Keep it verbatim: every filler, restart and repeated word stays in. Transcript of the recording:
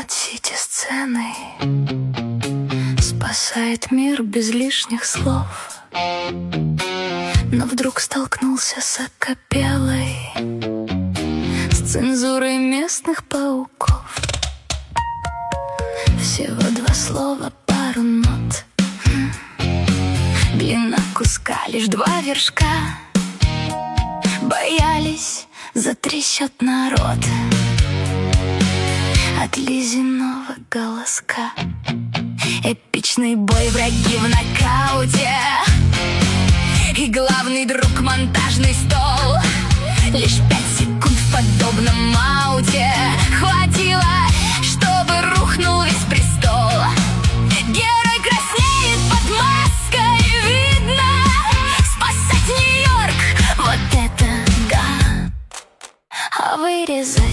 над сити-сценой спасает мир без лишних слов. Но вдруг столкнулся с акапеллой, с цензурой местных пауков. Всего два слова, пару нот, длина куска лишь два вершка. Боялись, затрещат народ от Лизиного голоска. Эпичный бой, враги в нокауте, и главный друг монтажный стол. Лишь пять секунд в подобном ауте хватило, чтобы рухнул весь престол. Герой краснеет под маской, видно, спасать Нью-Йорк, вот это да. А вырезать